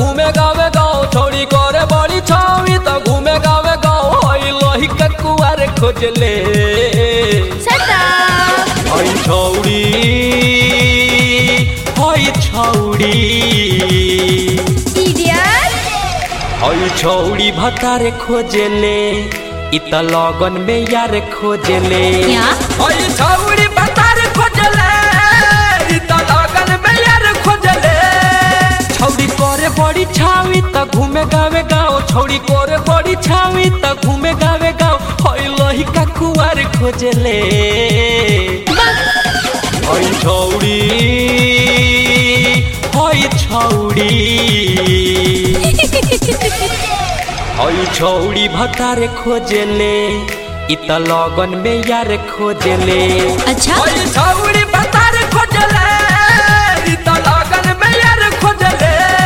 घूमे गावे गाँव छोड़ी करे बड़ी छावी त घूमे गावे गाँव हई लोही के कुआर खोजले हई छौड़ी हई छौड़ी भतारे खोजले इत लगन में यार खोजले हई छौड़ी भतारे खोजले इत लगन में यार खोजले छौड़ी करे बड़ी छावी त घूमे गावे गाँव छौड़ी करे बड़ी छावी त घूमे गावे गाँव हई लोही का कुआर खोजले हई छौड़ी हई छौड़ी भतारे खोजले इत लगन में यार खोजले अच्छा हई छौड़ी भतारे खोजले इत लगन में यार खोजले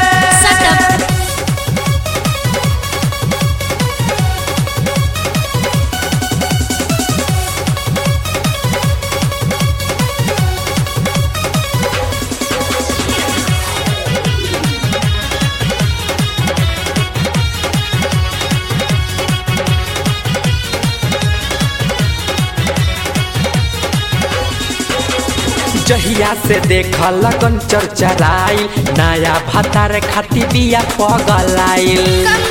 जहिया से देखा लगन चरचराई नया भतार खाती बिया पगलाइल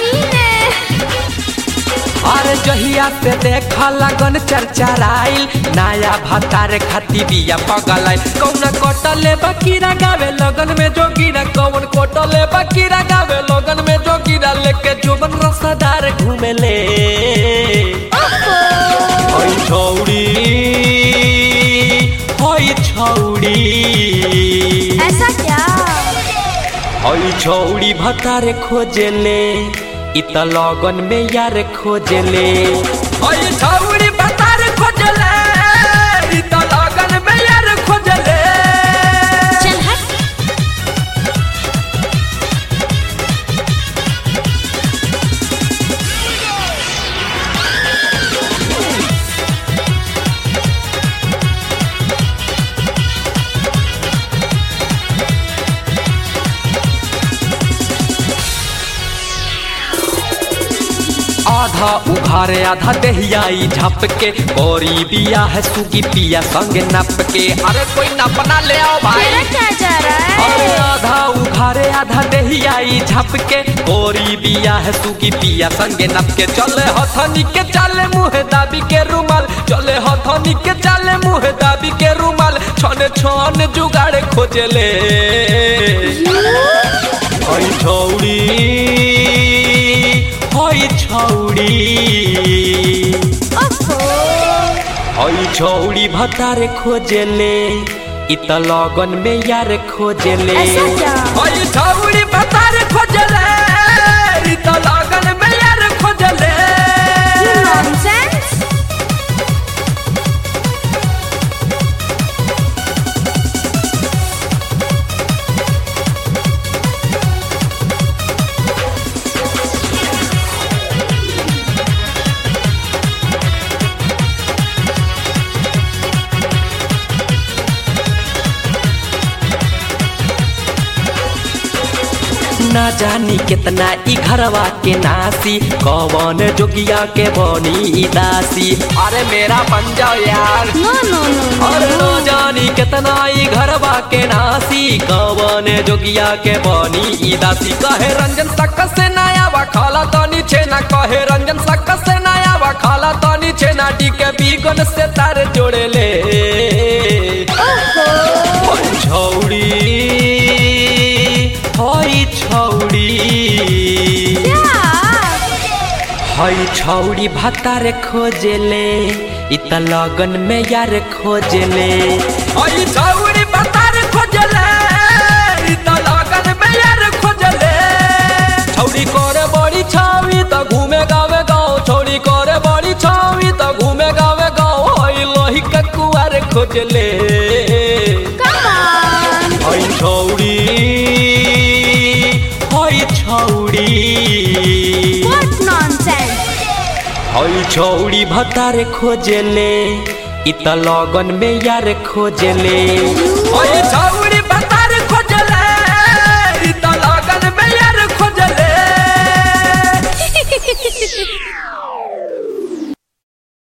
अरे जहिया से देखा लगन चरचराइल नया भतार खाती बिया पगलाइल कौन कटले बकीरा गावे लगन में जोगिरा कौन कटले बकीरा गावे लगन में जोगिरा लेके जोबन रसदार घूमेले हई छौड़ी ऐसा क्या हई छौड़ी भतारे खोजले इत लगन में यार खोजले हई छौड़ी भतारे खोजले इत लगन में यार खोजले चल हट आधा उघारे आधा दहियाई झप के गौरी बिया है सुगी पिया संग नप के अरे कोई नपना ले आओ भाई क्या जा रहा है अरे आधा उघारे आधा दहियाई झप के गौरी बिया है सुगी पिया संग नप के चले हथनी के चाले मुँह दाबी के रुमाल चले हथनी के चाले मुँह दाबी के रुमाल छन छन जुगाड़ खोजले हई छौड़ी हई छौड़ी भतारे खोजले इत लगन में यार खोजले हई छौड़ी भतारे खोजले इत लगन में यार खोजले ना जानी कितना ई घरवा के नासी कौन जोगिया के बनी दासी अरे मेरा बन जाओ यार अरे ना जानी कितना ई घरवा के नासी कौन जोगिया के बनी दासी कहे रंजन सकस से नया वा खाला तानी छेना कहे रंजन सकस से नया वा खाला तानी छेना डी के बीगन से तार जोड़े ले छौड़ी हई छौड़ी भतारे खोजले इत लगन में यार खोजले हई छौड़ी भतारे खोजले इत लगन में यार खोजले छौड़ी करे बड़ी छावी त घूमे गावे गाँव छौड़ी करे बड़ी छावी त घूमे गावे गाँव हई लोही के कुआर खोजले हई छौड़ी हई छौड़ी भतारे खोजले इत लगन में यार खोजले हई छौड़ी